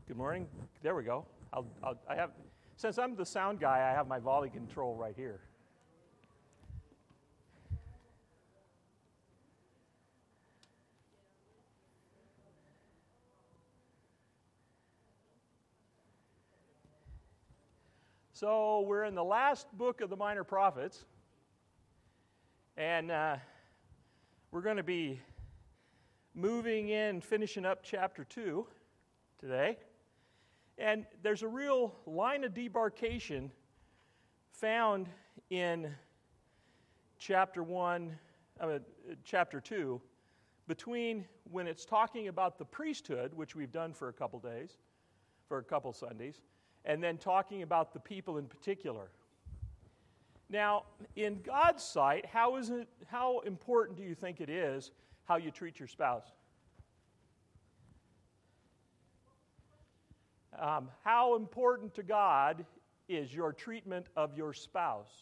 Good morning. There we go. Since I'm the sound guy, I have my volley control right here. So we're in the last book of the Minor Prophets, and we're going to be moving in, finishing up chapter 2 today. And there's a real line of demarcation found in chapter 2, between when it's talking about the priesthood, which we've done for a couple Sundays, and then talking about the people in particular. Now, in God's sight, how important do you think it is how you treat your spouse? How important to God is your treatment of your spouse?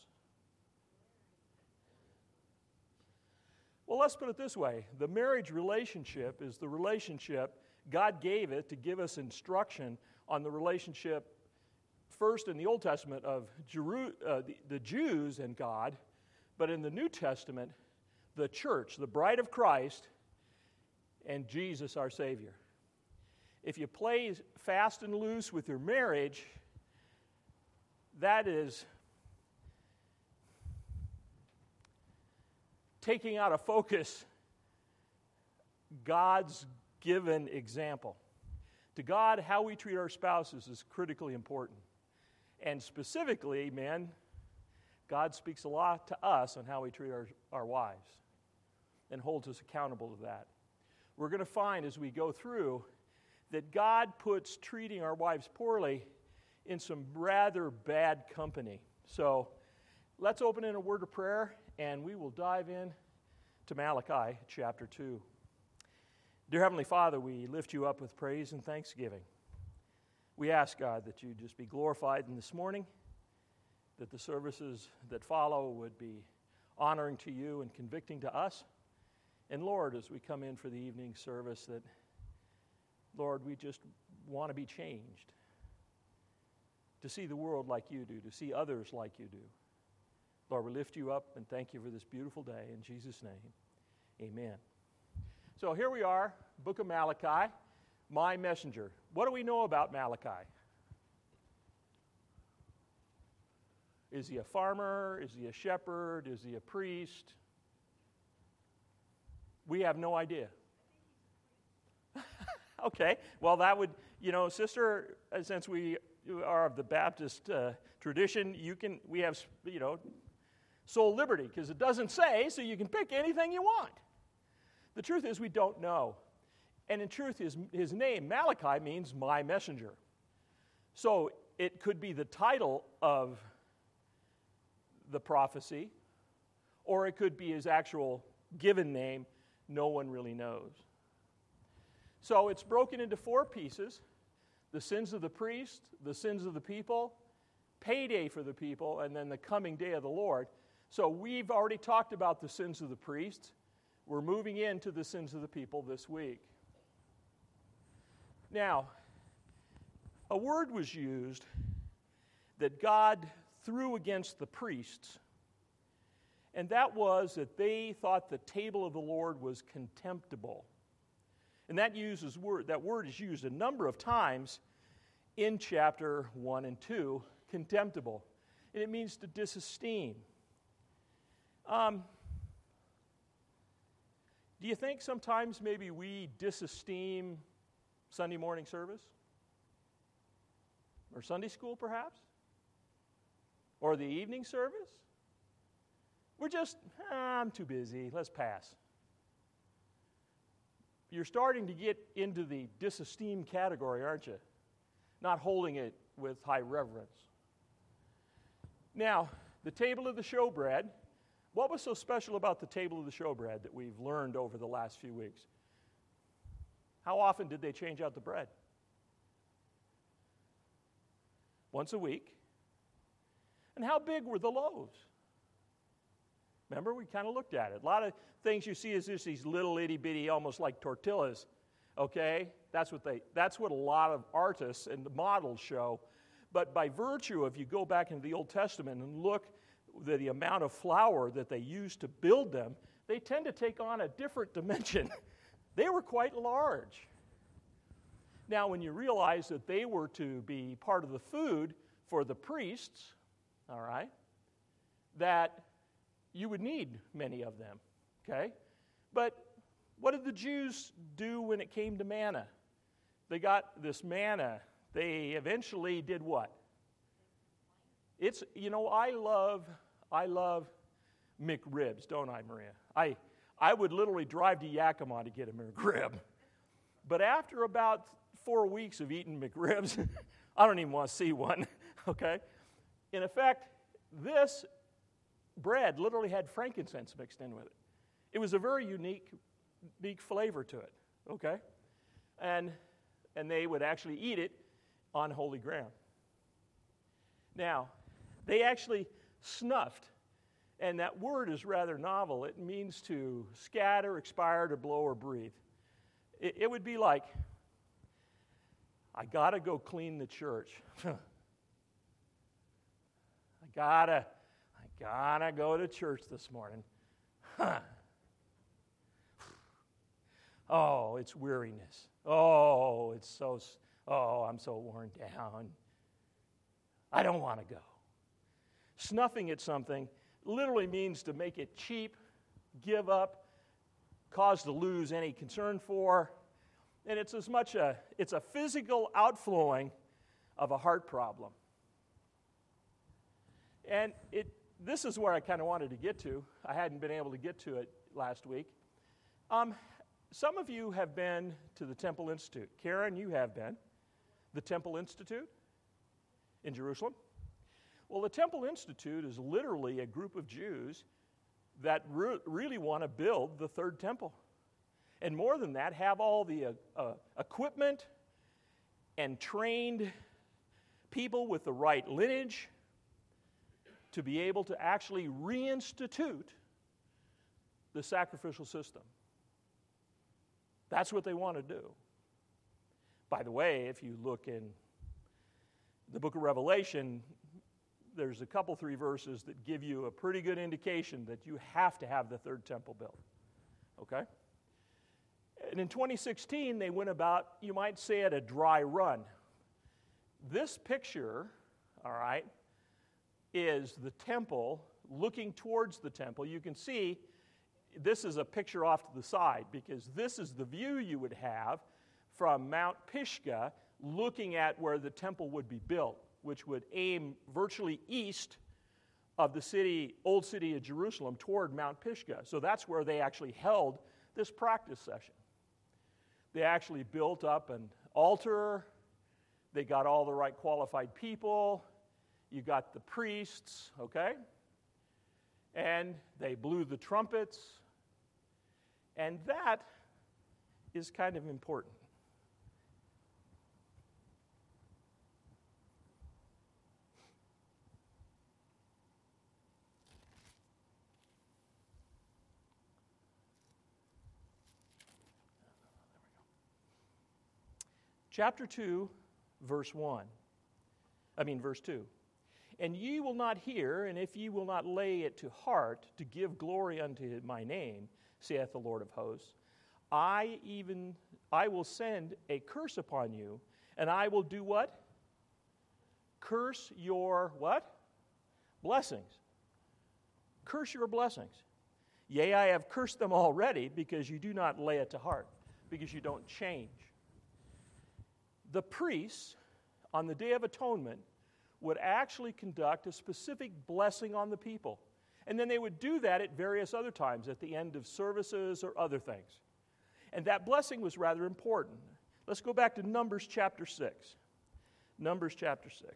Well, let's put it this way. The marriage relationship is the relationship God gave it to give us instruction on the relationship first in the Old Testament of the Jews and God, but in the New Testament, the church, the bride of Christ, and Jesus our Savior. If you play fast and loose with your marriage, that is taking out of focus God's given example. To God, how we treat our spouses is critically important. And specifically, men, God speaks a lot to us on how we treat our wives and holds us accountable to that. We're going to find as we go through that God puts treating our wives poorly in some rather bad company. So let's open in a word of prayer, and we will dive in to Malachi chapter 2. Dear Heavenly Father, we lift you up with praise and thanksgiving. We ask, God, that you just be glorified in this morning, that the services that follow would be honoring to you and convicting to us. And Lord, as we come in for the evening service, that, Lord, we just want to be changed, to see the world like you do, to see others like you do. Lord, we lift you up and thank you for this beautiful day. In Jesus' name, amen. So here we are, book of Malachi, my messenger. What do we know about Malachi? Is he a farmer? Is he a shepherd? Is he a priest? We have no idea. Okay, well that would, sister, since we are of the Baptist tradition, we have, soul liberty, because it doesn't say, so you can pick anything you want. The truth is we don't know. And in truth, his name, Malachi, means my messenger. So it could be the title of the prophecy, or it could be his actual given name. No one really knows. So it's broken into 4 pieces: the sins of the priest, the sins of the people, payday for the people, and then the coming day of the Lord. So we've already talked about the sins of the priests. We're moving into the sins of the people this week. Now, a word was used that God threw against the priests, and that was that they thought the table of the Lord was contemptible. And that word is used a number of times in chapter 1 and 2, contemptible. And it means to disesteem. Do you think sometimes maybe we disesteem Sunday morning service? Or Sunday school, perhaps? Or the evening service? We're just, I'm too busy, let's pass. You're starting to get into the disesteem category, aren't you? Not holding it with high reverence. Now, the table of the showbread. What was so special about the table of the showbread that we've learned over the last few weeks? How often did they change out the bread? Once a week. And how big were the loaves? Remember, we kind of looked at it. A lot of things you see is just these little itty-bitty, almost like tortillas, Okay? That's what a lot of artists and models show. But by virtue of, you go back into the Old Testament and look at the amount of flour that they used to build them, they tend to take on a different dimension. They were quite large. Now, when you realize that they were to be part of the food for the priests, all right, that you would need many of them, okay? But what did the Jews do when it came to manna? They got this manna. They eventually did what? It's, I love McRibs, don't I, Maria? I would literally drive to Yakima to get a McRib. But after about 4 weeks of eating McRibs, I don't even want to see one, okay? In effect, this bread literally had frankincense mixed in with it. It was a very unique flavor to it, okay? And they would actually eat it on holy ground. Now, they actually snuffed, and that word is rather novel. It means to scatter, expire, to blow, or breathe. It would be like, I got to go clean the church. I gotta go to church this morning. Oh, it's weariness. Oh, I'm so worn down. I don't want to go. Snuffing at something literally means to make it cheap, give up, cause to lose any concern for, and it's a physical outflowing of a heart problem. And this is where I kind of wanted to get to. I hadn't been able to get to it last week. Some of you have been to the Temple Institute. Karen, you have been. The Temple Institute in Jerusalem. Well, the Temple Institute is literally a group of Jews that really want to build the third temple. And more than that, have all the equipment and trained people with the right lineage to be able to actually reinstitute the sacrificial system. That's what they want to do. By the way, if you look in the book of Revelation, there's a couple, 3 verses that give you a pretty good indication that you have to have the third temple built. Okay? And in 2016, they went about, you might say, at a dry run. This picture, all right, is the temple looking towards the temple. You can see this is a picture off to the side because this is the view you would have from Mount Pisgah looking at where the temple would be built, which would aim virtually east of the old city of Jerusalem toward Mount Pisgah. So that's where they actually held this practice session. They actually built up an altar. They got all the right qualified people. You got the priests, okay? And they blew the trumpets. And that is kind of important. Chapter 2, verse 2. And ye will not hear, and if ye will not lay it to heart to give glory unto my name, saith the Lord of hosts, I will send a curse upon you, and I will do what? Curse your what? Blessings. Curse your blessings. Yea, I have cursed them already, because you do not lay it to heart, because you don't change. The priests, on the Day of Atonement, would actually conduct a specific blessing on the people. And then they would do that at various other times, at the end of services or other things. And that blessing was rather important. Let's go back to Numbers chapter 6. Numbers chapter 6.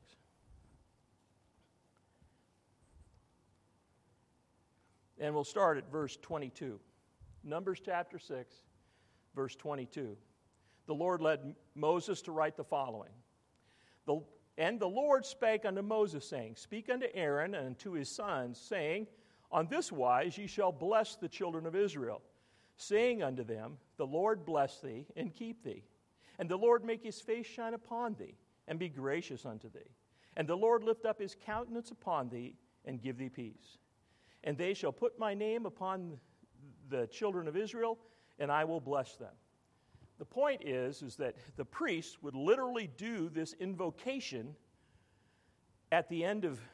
And we'll start at verse 22. Numbers chapter 6, verse 22. The Lord led Moses to write the following. And the Lord spake unto Moses, saying, Speak unto Aaron and to his sons, saying, On this wise ye shall bless the children of Israel. saying unto them, The Lord bless thee and keep thee. And the Lord make his face shine upon thee, and be gracious unto thee. And the Lord lift up his countenance upon thee, and give thee peace. And they shall put my name upon the children of Israel, and I will bless them. The point is that the priest would literally do this invocation at the end of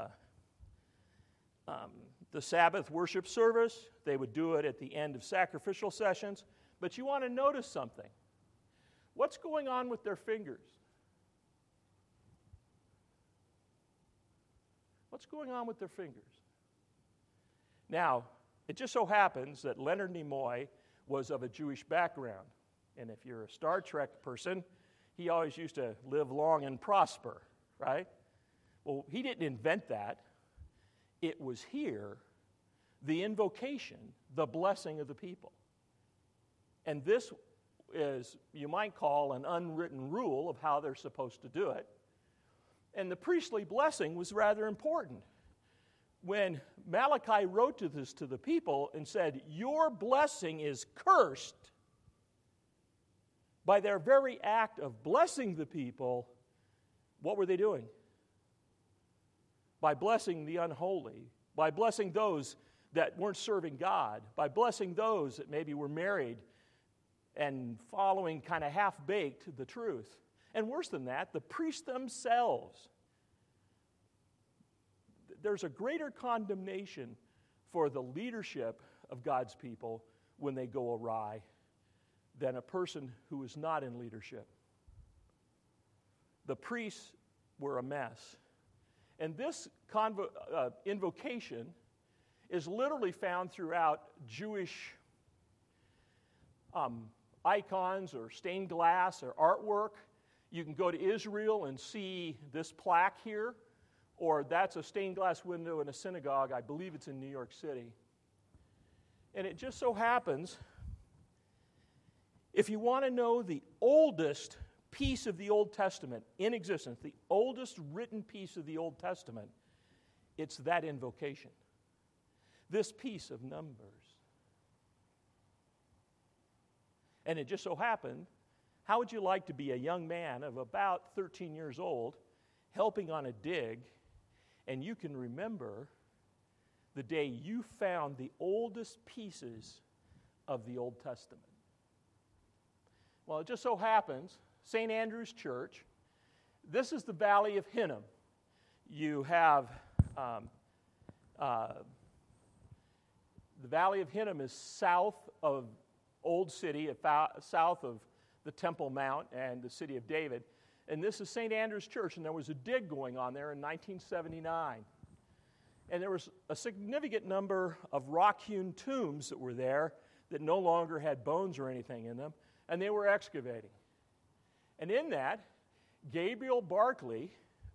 the Sabbath worship service. They would do it at the end of sacrificial sessions. But you want to notice something. What's going on with their fingers? What's going on with their fingers? Now, it just so happens that Leonard Nimoy was of a Jewish background. And if you're a Star Trek person, he always used to live long and prosper, right? Well, he didn't invent that. It was here, the invocation, the blessing of the people. And this is, you might call, an unwritten rule of how they're supposed to do it. And the priestly blessing was rather important. When Malachi wrote this to the people and said, Your blessing is cursed, by their very act of blessing the people, what were they doing? By blessing the unholy, by blessing those that weren't serving God, by blessing those that maybe were married and following kind of half-baked the truth. And worse than that, the priests themselves. There's a greater condemnation for the leadership of God's people when they go awry than a person who is not in leadership. The priests were a mess. And this invocation is literally found throughout Jewish icons or stained glass or artwork. You can go to Israel and see this plaque here, or that's a stained glass window in a synagogue. I believe it's in New York City. And it just so happens, if you want to know the oldest piece of the Old Testament in existence, the oldest written piece of the Old Testament, it's that invocation. This piece of Numbers. And it just so happened, how would you like to be a young man of about 13 years old helping on a dig, and you can remember the day you found the oldest pieces of the Old Testament? Well, it just so happens, St. Andrew's Church, this is the Valley of Hinnom. You have, the Valley of Hinnom is south of Old City, south of the Temple Mount and the city of David. And this is St. Andrew's Church, and there was a dig going on there in 1979. And there was a significant number of rock-hewn tombs that were there that no longer had bones or anything in them, and they were excavating. And in that, Gabriel Barkey,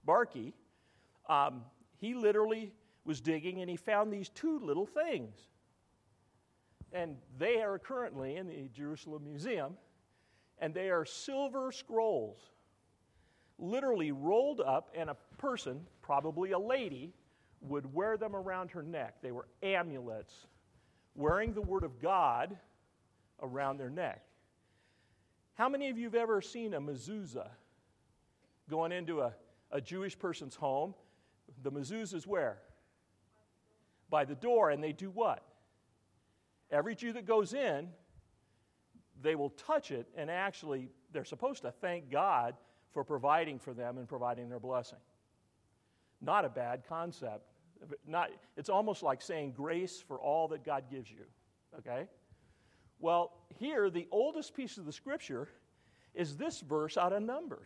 he literally was digging, and he found these two little things. And they are currently in the Jerusalem Museum, and they are silver scrolls, literally rolled up, and a person, probably a lady, would wear them around her neck. They were amulets, wearing the Word of God around their neck. How many of you have ever seen a mezuzah going into a Jewish person's home? The mezuzah is where? By the door, and they do what? Every Jew that goes in, they will touch it, and actually, they're supposed to thank God for providing for them and providing their blessing. Not a bad concept. It's almost like saying grace for all that God gives you, okay? Well, here, the oldest piece of the Scripture is this verse out of Numbers.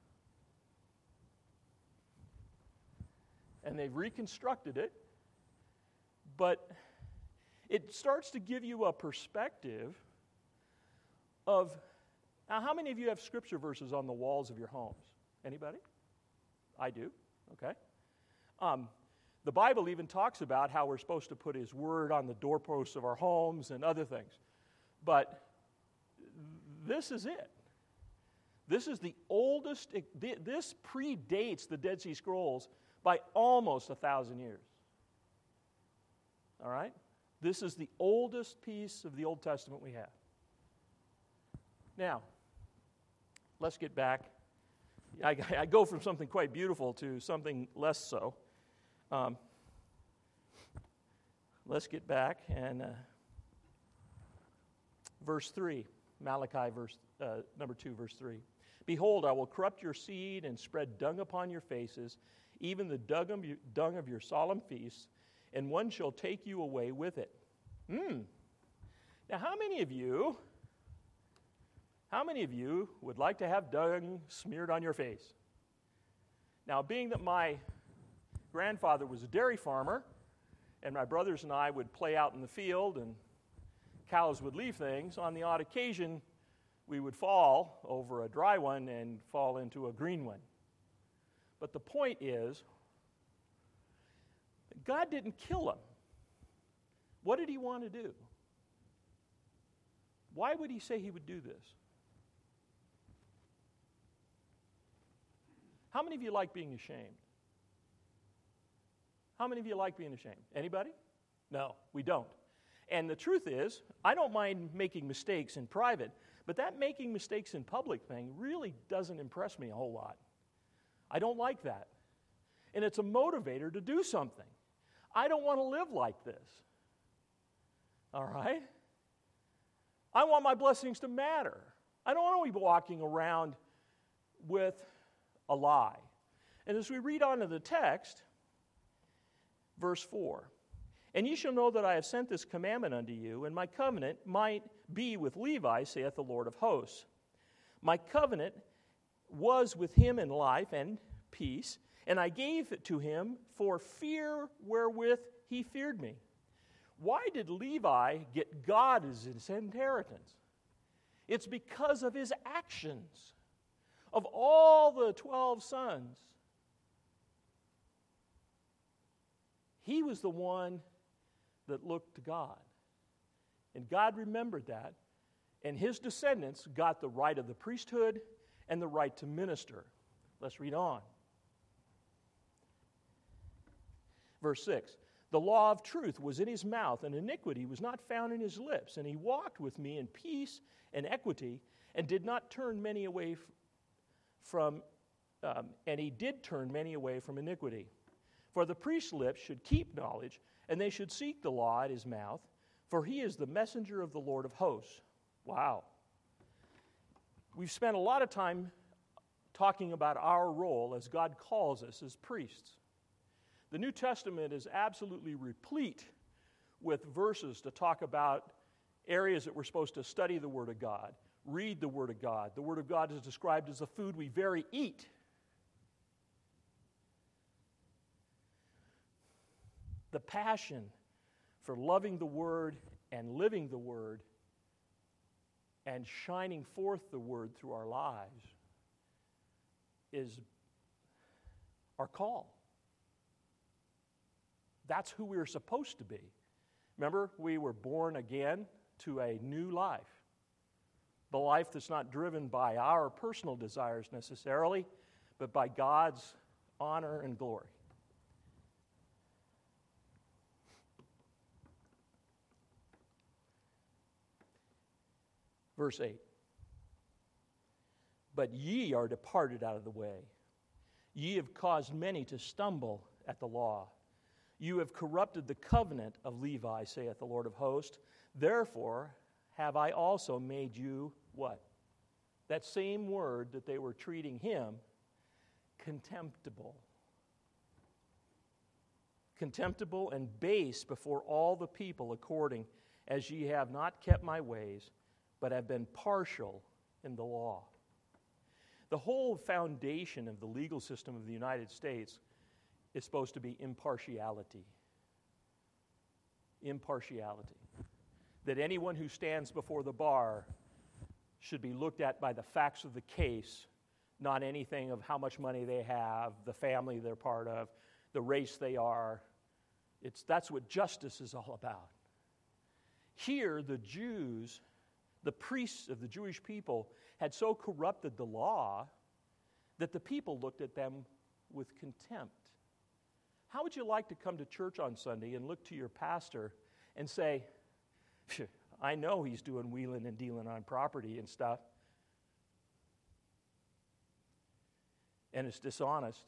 And they've reconstructed it, but it starts to give you a perspective of, now how many of you have Scripture verses on the walls of your homes? Anybody? I do, okay. The Bible even talks about how we're supposed to put His Word on the doorposts of our homes and other things. But this is it. This is the oldest, this predates the Dead Sea Scrolls by almost 1,000 years. All right? This is the oldest piece of the Old Testament we have. Now, let's get back. I go from something quite beautiful to something less so. Let's get back and verse 3, Malachi number 2, verse 3. Behold, I will corrupt your seed and spread dung upon your faces, even the dung of your solemn feasts, and one shall take you away with it. Now, how many of you would like to have dung smeared on your face? Now, being that my grandfather was a dairy farmer, and my brothers and I would play out in the field, and cows would leave things, on the odd occasion, we would fall over a dry one and fall into a green one. But the point is, God didn't kill him. What did he want to do? Why would he say he would do this? How many of you like being ashamed? How many of you like being ashamed? Anybody? No, we don't. And the truth is, I don't mind making mistakes in private, but that making mistakes in public thing really doesn't impress me a whole lot. I don't like that. And it's a motivator to do something. I don't want to live like this. All right? I want my blessings to matter. I don't want to be walking around with a lie. And as we read on to the text, verse 4, and ye shall know that I have sent this commandment unto you, and my covenant might be with Levi, saith the Lord of hosts. My covenant was with him in life and peace, and I gave it to him for fear wherewith he feared me. Why did Levi get God as his inheritance? It's because of his actions. Of all the 12 sons, he was the one that looked to God. And God remembered that, and his descendants got the right of the priesthood and the right to minister. Let's read on. Verse 6, the law of truth was in his mouth, and iniquity was not found in his lips. And he walked with me in peace and equity, and did not turn many away and he did turn many away from iniquity. For the priest's lips should keep knowledge, and they should seek the law at his mouth, for he is the messenger of the Lord of hosts. Wow. We've spent a lot of time talking about our role as God calls us as priests. The New Testament is absolutely replete with verses to talk about areas that we're supposed to study the Word of God, read the Word of God. The Word of God is described as the food we very eat. The passion for loving the Word and living the Word and shining forth the Word through our lives is our call. That's who we're supposed to be. Remember, we were born again to a new life. The life that's not driven by our personal desires necessarily, but by God's honor and glory. Verse 8. But ye are departed out of the way. Ye have caused many to stumble at the law. You have corrupted the covenant of Levi, saith the Lord of hosts. Therefore have I also made you what? That same word that they were treating him, contemptible. Contemptible and base before all the people, according as ye have not kept my ways, but have been partial in the law. The whole foundation of the legal system of the United States is supposed to be impartiality. Impartiality. That anyone who stands before the bar should be looked at by the facts of the case, not anything of how much money they have, the family they're part of, the race they are. That's what justice is all about. Here, the Jews, the priests of the Jewish people, had so corrupted the law that the people looked at them with contempt. How would you like to come to church on Sunday and look to your pastor and say, I know he's doing wheeling and dealing on property and stuff, and it's dishonest,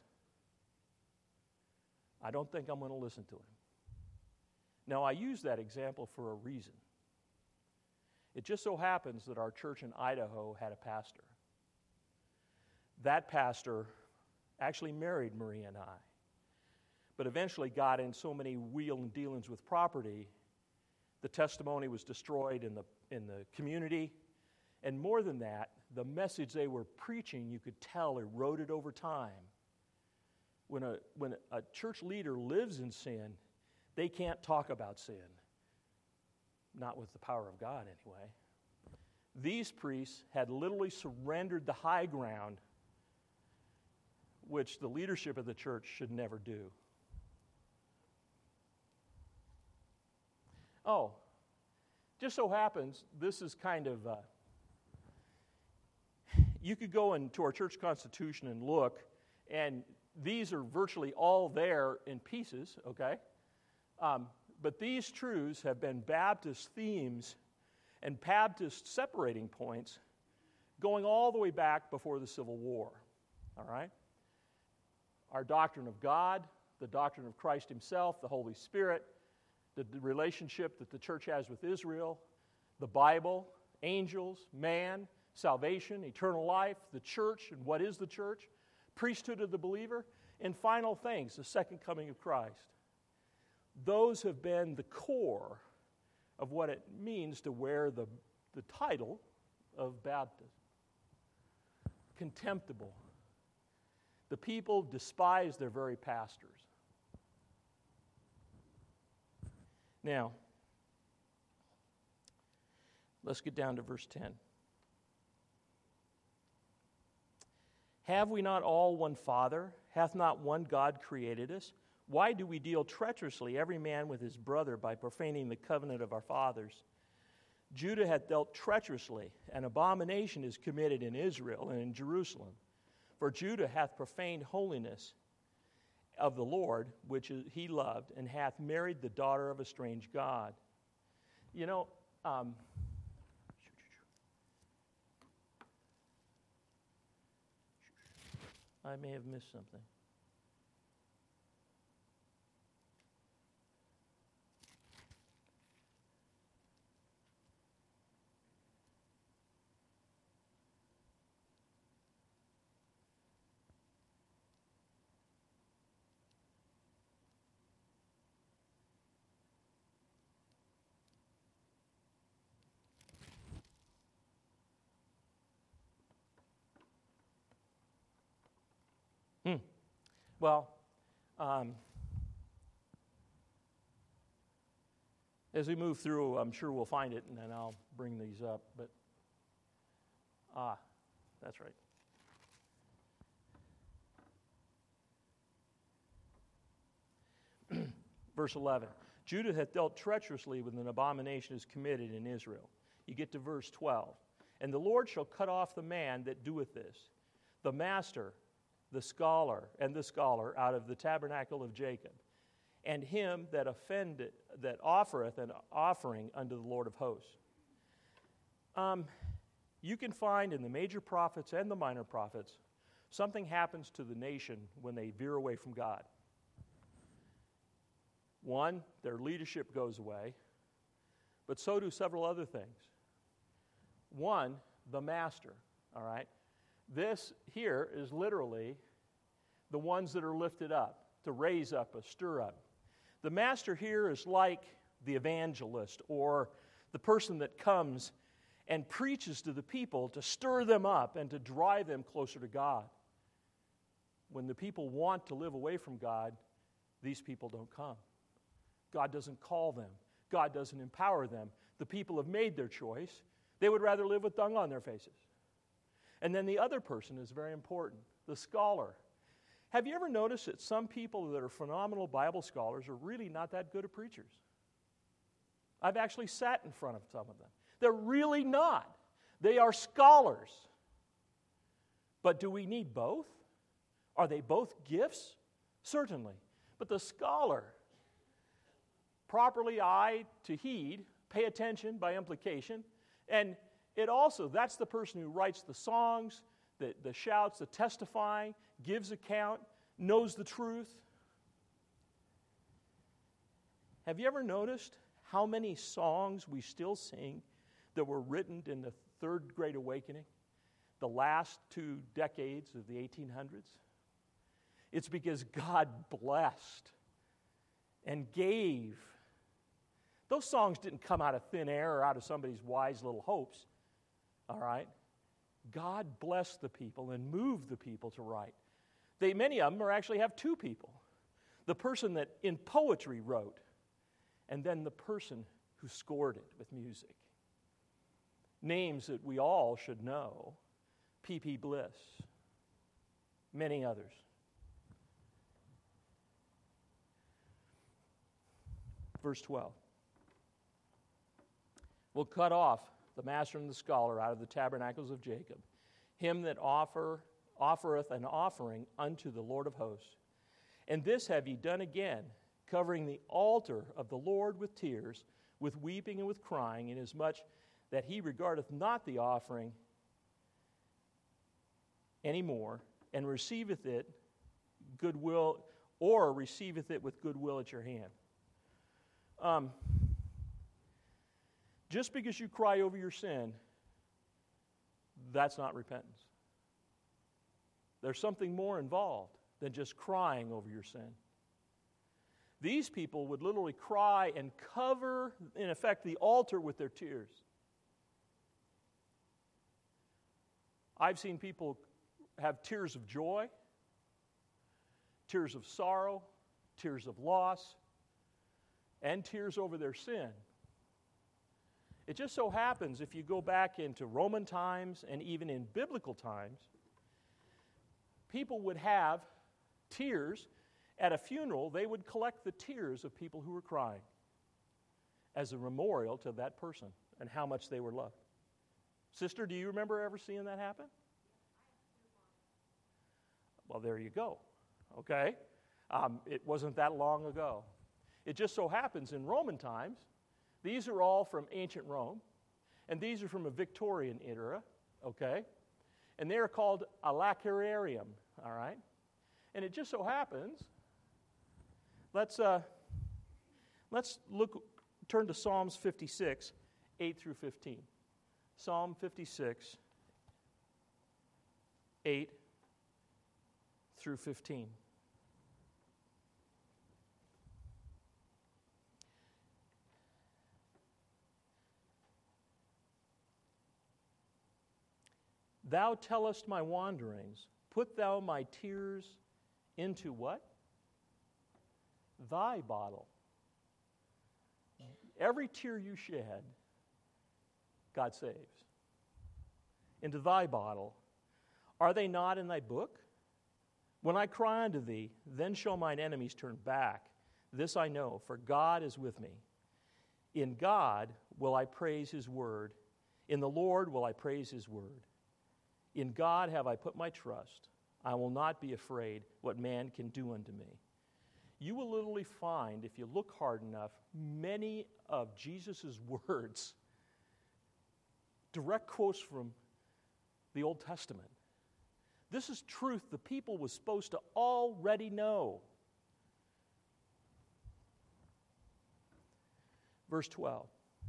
I don't think I'm going to listen to him. Now, I use that example for a reason. It just so happens that our church in Idaho had a pastor. That pastor actually married Maria and I, but eventually got in so many wheel and dealings with property, the testimony was destroyed in the community, and more than that, the message they were preaching, you could tell, eroded over time. When a church leader lives in sin, they can't talk about sin. Not with the power of God, anyway. These priests had literally surrendered the high ground, which the leadership of the church should never do. Oh, just so happens, this is kind of, you could go into our church constitution and look, and these are virtually all there in pieces, okay? But these truths have been Baptist themes and Baptist separating points going all the way back before the Civil War, all right? Our doctrine of God, the doctrine of Christ himself, the Holy Spirit, the relationship that the church has with Israel, the Bible, angels, man, salvation, eternal life, the church, and what is the church, priesthood of the believer, and final things, the second coming of Christ. Those have been the core of what it means to wear the title of Baptist. Contemptible. The people despise their very pastors. Now, let's get down to verse 10. Have we not all one Father? Hath not one God created us? Why do we deal treacherously, every man with his brother, by profaning the covenant of our fathers? Judah hath dealt treacherously, an abomination is committed in Israel and in Jerusalem. For Judah hath profaned holiness of the Lord, which he loved, and hath married the daughter of a strange god. You know, I may have missed something. Well, as we move through, I'm sure we'll find it, and then I'll bring these up. But, that's right. Verse 11. Judah hath dealt treacherously when an abomination is committed in Israel. You get to verse 12. And the Lord shall cut off the man that doeth this, the master, the scholar out of the tabernacle of Jacob, and him that offereth an offering unto the Lord of hosts. You can find in the major prophets and the minor prophets, something happens to the nation when they veer away from God. One, their leadership goes away, but so do several other things. One, the master, all right? This here is literally the ones that are lifted up, to raise up, stir up. The master here is like the evangelist or the person that comes and preaches to the people to stir them up and to drive them closer to God. When the people want to live away from God, these people don't come. God doesn't call them. God doesn't empower them. The people have made their choice. They would rather live with dung on their faces. And then the other person is very important, the scholar. Have you ever noticed that some people that are phenomenal Bible scholars are really not that good at preachers? I've actually sat in front of some of them. They're really not. They are scholars. But do we need both? Are they both gifts? Certainly. But the scholar properly to heed, pay attention by implication. And it also, that's the person who writes the songs, the shouts, the testifying, gives account, knows the truth. Have you ever noticed how many songs we still sing that were written in the Third Great Awakening, the last 2 decades of the 1800s? It's because God blessed and gave. Those songs didn't come out of thin air or out of somebody's wise little hopes, all right? God blessed the people and moved the people to write. Many of them actually have 2 people. The person that in poetry wrote, and then the person who scored it with music. Names that we all should know. P.P. Bliss. Many others. Verse 12. Will cut off the master and the scholar out of the tabernacles of Jacob, him that offereth an offering unto the Lord of hosts. And this have ye done again, covering the altar of the Lord with tears, with weeping and with crying, inasmuch that he regardeth not the offering any more, and receiveth it goodwill, or receiveth it with goodwill at your hand. Just because you cry over your sin, that's not repentance. There's something more involved than just crying over your sin. These people would literally cry and cover, in effect, the altar with their tears. I've seen people have tears of joy, tears of sorrow, tears of loss, and tears over their sin. It just so happens, if you go back into Roman times and even in biblical times, people would have tears. At a funeral, they would collect the tears of people who were crying as a memorial to that person and how much they were loved. Sister, do you remember ever seeing that happen? Well, there you go. Okay? It wasn't that long ago. It just so happens in Roman times, these are all from ancient Rome, and these are from a Victorian era, okay? And they are called a lacrarium, all right? And it just so happens, let's turn to Psalms 56, 8 through 15. Psalm 56, 8 through 15. Thou tellest my wanderings. Put thou my tears into what? Thy bottle. Every tear you shed, God saves. Into thy bottle. Are they not in thy book? When I cry unto thee, then shall mine enemies turn back. This I know, for God is with me. In God will I praise his word. In the Lord will I praise his word. In God have I put my trust. I will not be afraid what man can do unto me. You will literally find, if you look hard enough, many of Jesus' words, direct quotes from the Old Testament. This is truth the people was supposed to already know. Verse 12.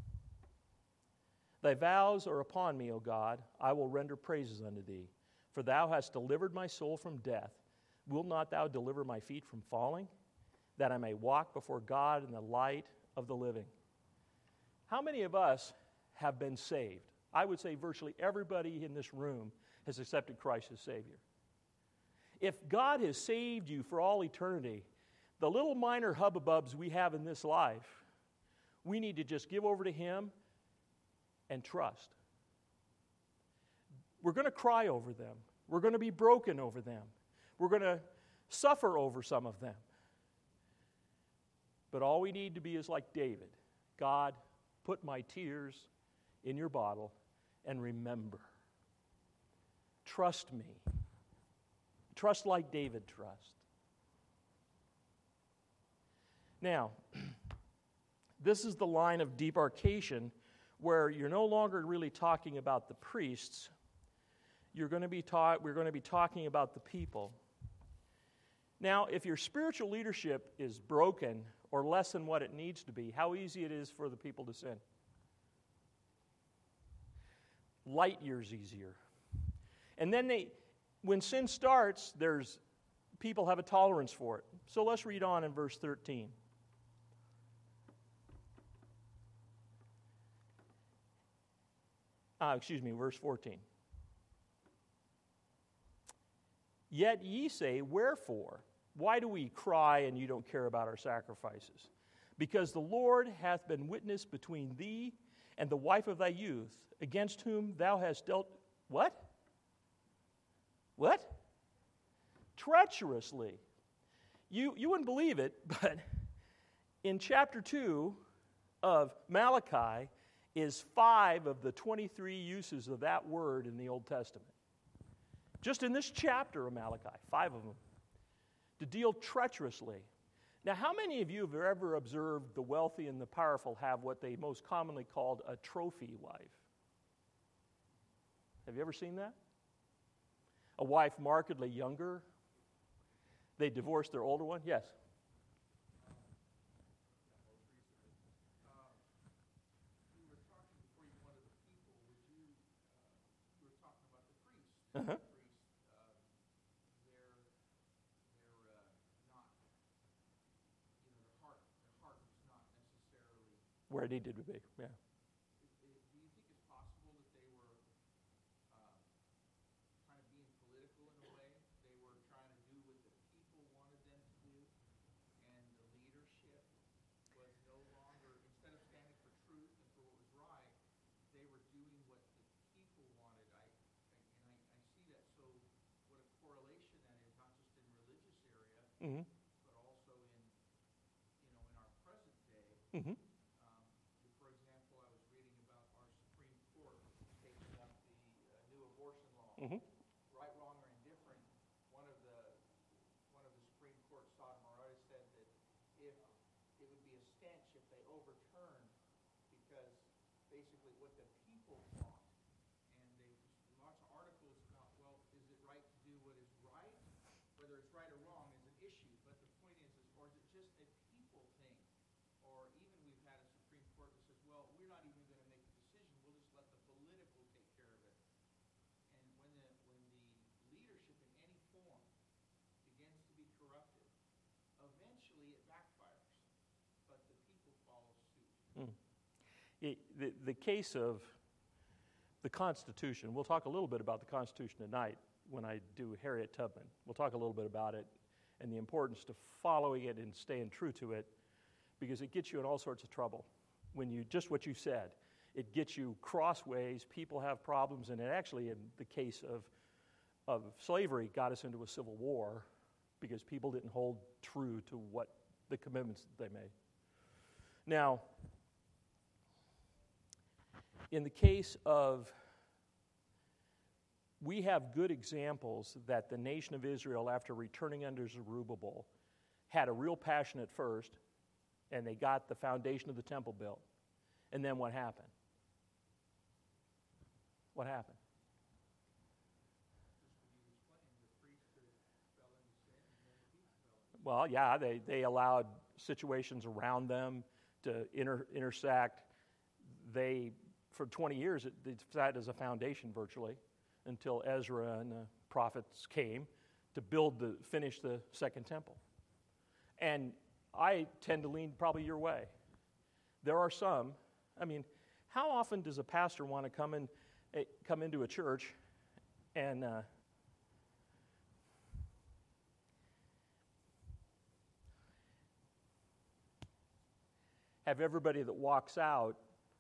Thy vows are upon me, O God. I will render praises unto thee. For thou hast delivered my soul from death. Wilt not thou deliver my feet from falling, that I may walk before God in the light of the living? How many of us have been saved? I would say virtually everybody in this room has accepted Christ as Savior. If God has saved you for all eternity, the little minor hubbubs we have in this life, we need to just give over to him and trust. We're going to cry over them. We're going to be broken over them. We're going to suffer over some of them. But all we need to be is like David. God, put my tears in your bottle and remember. Trust me. Trust like David trusts. Now, This is the line of demarcation where you're no longer really talking about the priests. We're going to be talking about the people. Now, if your spiritual leadership is broken or less than what it needs to be, how easy it is for the people to sin. Light years easier. And then when sin starts, people have a tolerance for it. So let's read on in verse 13. Verse 14. Yet ye say, wherefore? Why do we cry and you don't care about our sacrifices? Because the Lord hath been witness between thee and the wife of thy youth, against whom thou hast dealt, what? What? Treacherously. You wouldn't believe it, but in chapter 2 of Malachi is 5 of the 23 uses of that word in the Old Testament. Just in this chapter of Malachi, 5 of them, to deal treacherously. Now, how many of you have ever observed the wealthy and the powerful have what they most commonly called a trophy wife? Have you ever seen that? A wife markedly younger. They divorced their older one? Yes. Uh-huh. Where it needed to be, yeah. Do you think it's possible that they were kind of being political in a way? They were trying to do what the people wanted them to do, and the leadership was no longer, instead of standing for truth and for what was right, they were doing what the people wanted. I see that. So what a correlation that is, not just in religious area, Mm-hmm. but also in our present day. Mm-hmm. For example, I was reading about our Supreme Court taking up the new abortion law. Mm-hmm. Right, wrong, or indifferent. One of the Supreme Court sodomoritis said that if it would be a stench if they overturned, because basically what the people want, and lots of articles about, well, is it right to do what is right? Whether it's right or wrong is an issue, but the point is or is it just a people thing? Or even we've had a Supreme Court that says, well, we're not even going to make a decision. We'll just let the political take care of it. And when the leadership in any form begins to be corrupted, eventually it backfires. But the people follow suit. The case of the Constitution, we'll talk a little bit about the Constitution tonight when I do Harriet Tubman. We'll talk a little bit about it and the importance to following it and staying true to it, because it gets you in all sorts of trouble. When you, just what you said, it gets you crossways, people have problems, and it actually, in the case of slavery, got us into a civil war because people didn't hold true to what the commitments that they made. Now, in the case of, we have good examples that the nation of Israel, after returning under Zerubbabel, had a real passion at first, and they got the foundation of the temple built. And then what happened? What happened? Well, yeah, they allowed situations around them to intersect. They, for 20 years, it sat as a foundation virtually until Ezra and the prophets came to finish the second temple. And I tend to lean probably your way. There are some, how often does a pastor want to come into a church and have everybody that walks out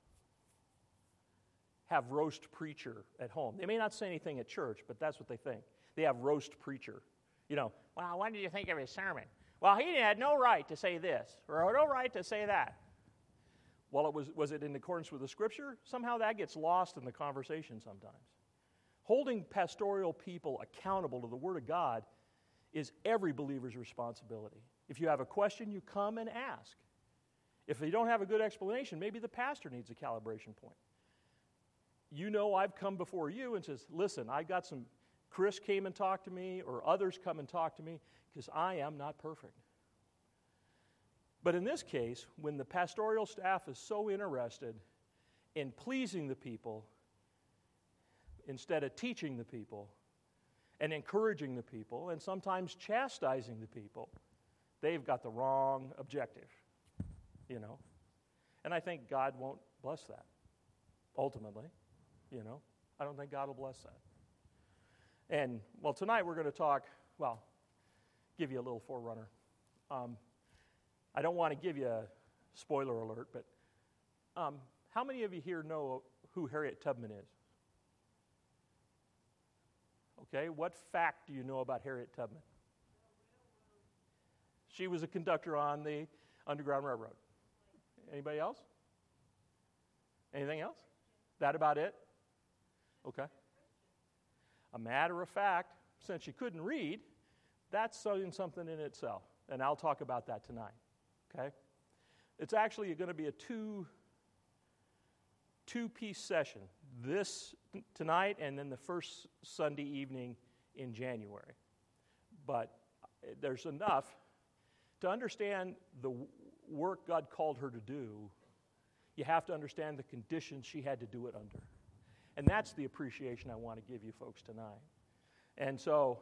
have roast preacher at home? They may not say anything at church, but that's what they think. They have roast preacher. Well, what did you think of his sermon? Well, he had no right to say this, or no right to say that. Well, was it in accordance with the Scripture? Somehow that gets lost in the conversation sometimes. Holding pastoral people accountable to the Word of God is every believer's responsibility. If you have a question, you come and ask. If they don't have a good explanation, maybe the pastor needs a calibration point. You know, I've come before you and says, listen, Chris came and talked to me, or others come and talk to me, because I am not perfect. But in this case, when the pastoral staff is so interested in pleasing the people instead of teaching the people and encouraging the people and sometimes chastising the people, they've got the wrong objective, you know. And I think God won't bless that, ultimately, you know. I don't think God will bless that. And, well, tonight we're going to give you a little forerunner. I don't want to give you a spoiler alert, but how many of you here know who Harriet Tubman is? Okay, what fact do you know about Harriet Tubman? She was a conductor on the Underground Railroad. Anybody else? Anything else? That about it? Okay. A matter of fact, since she couldn't read, that's something in itself, and I'll talk about that tonight. Okay? It's actually going to be a two-piece session. This tonight and then the first Sunday evening in January. But there's enough to understand the work God called her to do. You have to understand the conditions she had to do it under. And that's the appreciation I want to give you folks tonight. And so,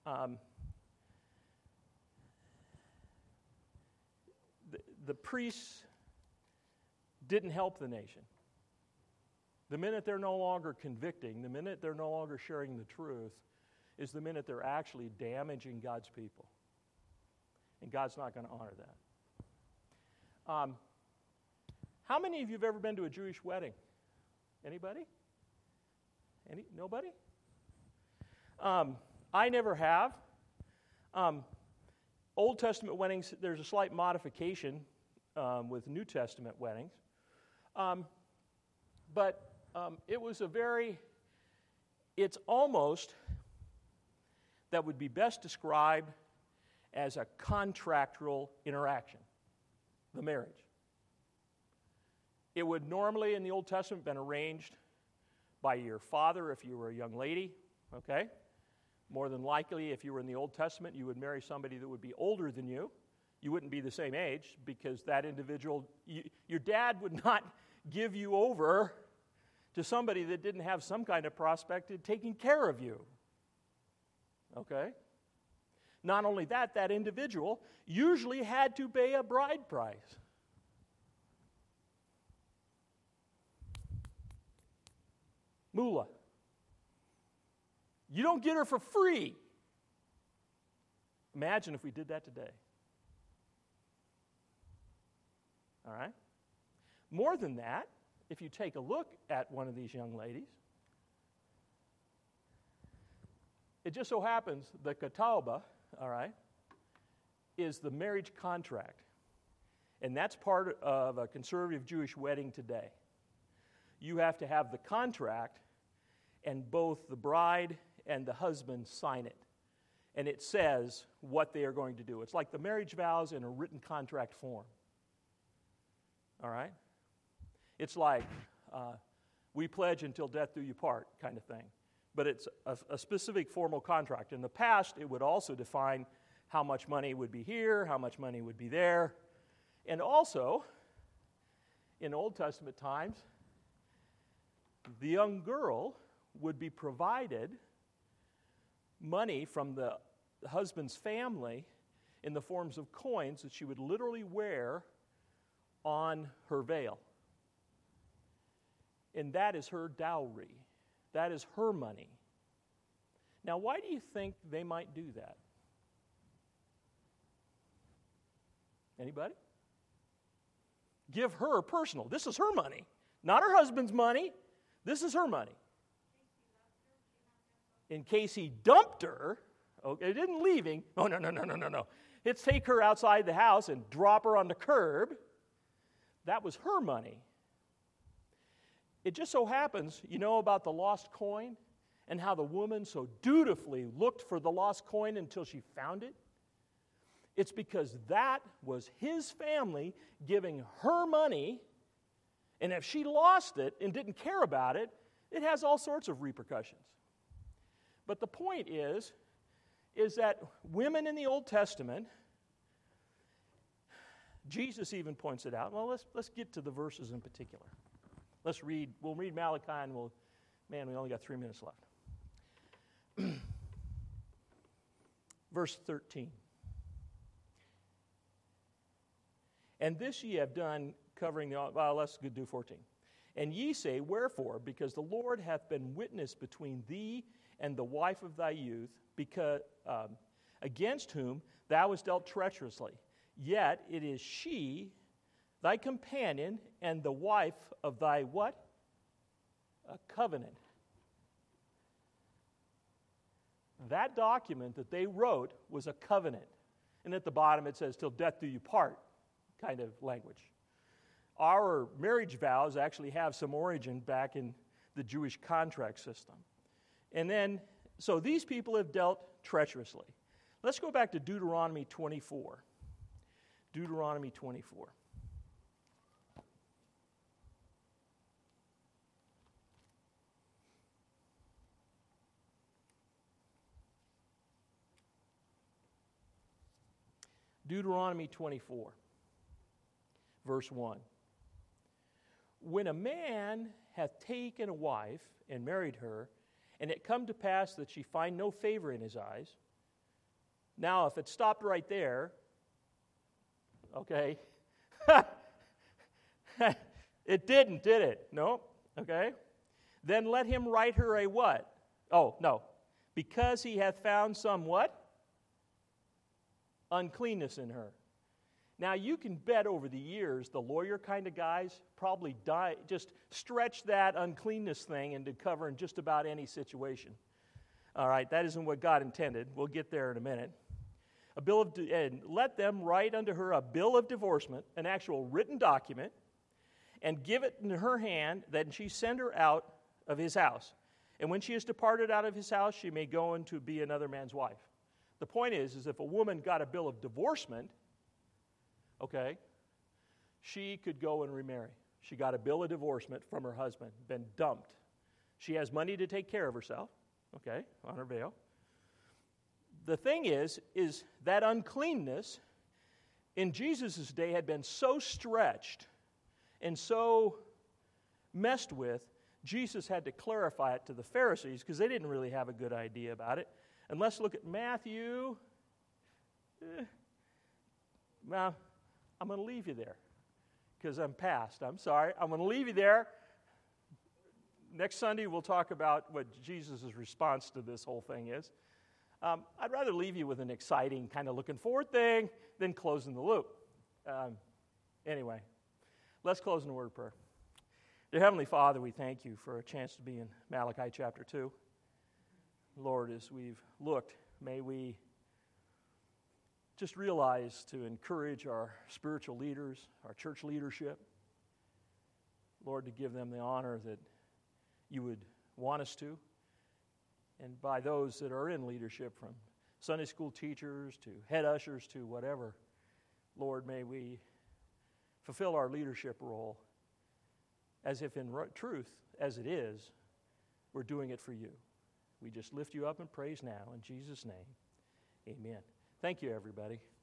the priests didn't help the nation. The minute they're no longer convicting, the minute they're no longer sharing the truth, is the minute they're actually damaging God's people. And God's not going to honor that. How many of you have ever been to a Jewish wedding? Anybody? Nobody? I never have. Old Testament weddings, there's a slight modification with New Testament weddings. But it was it's almost, that would be best described as a contractual interaction, the marriage. It would normally, in the Old Testament, been arranged by your father if you were a young lady, okay? More than likely, if you were in the Old Testament, you would marry somebody that would be older than you. You wouldn't be the same age because that individual, your dad would not give you over to somebody that didn't have some kind of prospect in taking care of you, okay? Not only that, that individual usually had to pay a bride price. Moolah. You don't get her for free. Imagine if we did that today. All right? More than that, if you take a look at one of these young ladies, it just so happens the ketubah, all right, is the marriage contract. And that's part of a conservative Jewish wedding today. You have to have the contract, and both the bride and the husband sign it. And it says what they are going to do. It's like the marriage vows in a written contract form. All right? It's like, we pledge until death do you part kind of thing. But it's a specific formal contract. In the past, it would also define how much money would be here, how much money would be there. And also, in Old Testament times, the young girl would be provided money from the husband's family in the forms of coins that she would literally wear on her veil. And that is her dowry. That is her money. Now, why do you think they might do that? Anybody? Give her personal. This is her money. Not her husband's money. This is her money. In case he dumped her, okay, it didn't leaving. Oh, no. It's take her outside the house and drop her on the curb. That was her money. It just so happens, you know about the lost coin and how the woman so dutifully looked for the lost coin until she found it? It's because that was his family giving her money, and if she lost it and didn't care about it, it has all sorts of repercussions. But the point is that women in the Old Testament, Jesus even points it out. Well, let's get to the verses in particular. We'll read Malachi, and we only got 3 minutes left. Verse 13. And this ye have done, covering let's do 14. And ye say, wherefore? Because the Lord hath been witness between thee and the wife of thy youth, because against whom thou hast dealt treacherously. Yet it is she, thy companion, and the wife of thy what? A covenant. That document that they wrote was a covenant. And at the bottom it says, till death do you part, kind of language. Our marriage vows actually have some origin back in the Jewish contract system. And then, so these people have dealt treacherously. Let's go back to Deuteronomy 24. Deuteronomy 24. Deuteronomy 24, verse 1. When a man hath taken a wife and married her, and it come to pass that she find no favor in his eyes. Now, if it stopped right there, okay. It didn't, did it? No? Okay. Then let him write her a what? Oh, no. Because he hath found some what? Uncleanness in her. Now, you can bet over the years, the lawyer kind of guys probably just stretch that uncleanness thing into covering just about any situation. All right, that isn't what God intended. We'll get there in a minute. And let them write unto her a bill of divorcement, an actual written document, and give it in her hand, that she send her out of his house. And when she is departed out of his house, she may go in to be another man's wife. The point is if a woman got a bill of divorcement, okay, she could go and remarry. She got a bill of divorcement from her husband, been dumped. She has money to take care of herself, okay, on her veil. The thing is that uncleanness in Jesus' day had been so stretched and so messed with, Jesus had to clarify it to the Pharisees because they didn't really have a good idea about it. And let's look at Matthew. Well, I'm going to leave you there because I'm past. I'm sorry. I'm going to leave you there. Next Sunday, we'll talk about what Jesus' response to this whole thing is. I'd rather leave you with an exciting kind of looking forward thing than closing the loop. Anyway, let's close in a word of prayer. Dear Heavenly Father, we thank you for a chance to be in Malachi chapter 2. Lord, as we've looked, may we just realize to encourage our spiritual leaders, our church leadership, Lord, to give them the honor that you would want us to. And by those that are in leadership, from Sunday school teachers to head ushers to whatever, Lord, may we fulfill our leadership role as if in truth, as it is, we're doing it for you. We just lift you up in praise now. In Jesus' name, amen. Thank you, everybody.